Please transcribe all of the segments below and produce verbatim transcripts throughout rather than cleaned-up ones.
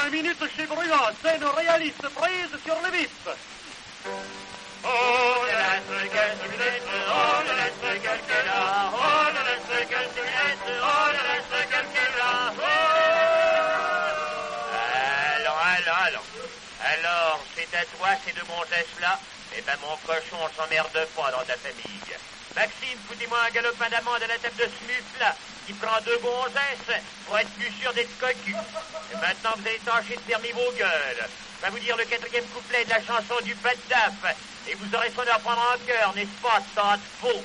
vingt minutes chez Bruant, scène réaliste prise sur le vif. Oh, le laisse-gueule du Villette, oh, le laisse-gueule qui est là, oh, le laisse-gueule du Villette, oh, le laisse-gueule qui est là, oh. Allons, allons, allons. Alors, c'est à toi ces deux gonzesses-là? Eh ben, mon cochon, on s'emmerde pas dans ta famille. Maxime, foutez-moi un galopin d'amande à la table de ce mufle-là, qui prend deux gonzesses pour être plus sûr d'être cocu. Et maintenant, vous allez tâcher de fermer vos gueules. Je vais vous dire le quatrième couplet de la chanson du Pas de Daf, et vous aurez soin de la prendre en cœur, n'est-ce pas, tas de faux?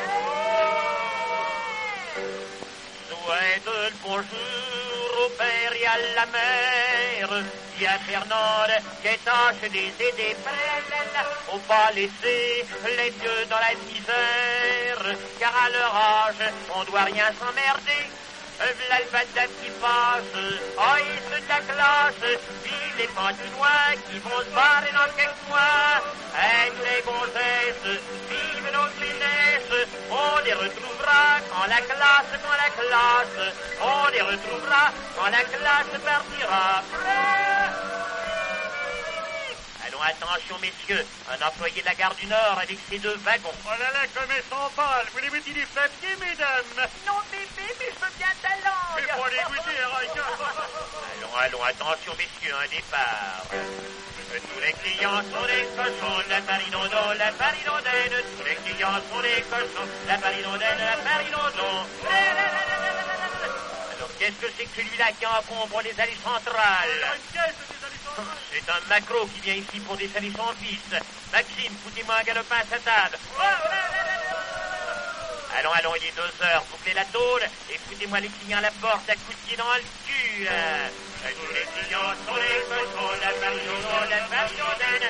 Souhaite le bonjour au père et à la mère, dit à Fernande, qu'elle tâche des aider frères, faut pas laisser les dieux dans la misère, car à leur âge, on doit rien s'emmerder. V'là le badaf qui passe, oh, ils se de la classe, vive les pantinois qui vont se barrer dans quelques mois. Et les gonzesses, vive nos finesses, on les retrouvera quand la classe, quand la classe, on les retrouvera quand la classe partira. Allons, attention messieurs, un employé de la gare du Nord avec ses deux wagons. Oh là là, comme elles sont pâles, vous les mettez du papier, mesdames? Non, bébé, mais je veux bien ta langue. Mais faut les goûter, hein. Allons, allons, attention messieurs, un départ. Tous les clients sont des cochons, la farinodon, la farinodène. Tous les clients sont des cochons, la farinodène, la farinodon. Alors, qu'est-ce que c'est que celui-là qui encombre les allées centrales? C'est un macro qui vient ici pour descendre son fils. Maxime, foutez-moi un galopin à sa table. Allons, allons, il est deux heures, bouclez la tôle et foutez-moi les clients à la porte à coups de pied dans le cul. Tous les clients sont les cochons, la farinodon, la farinodène.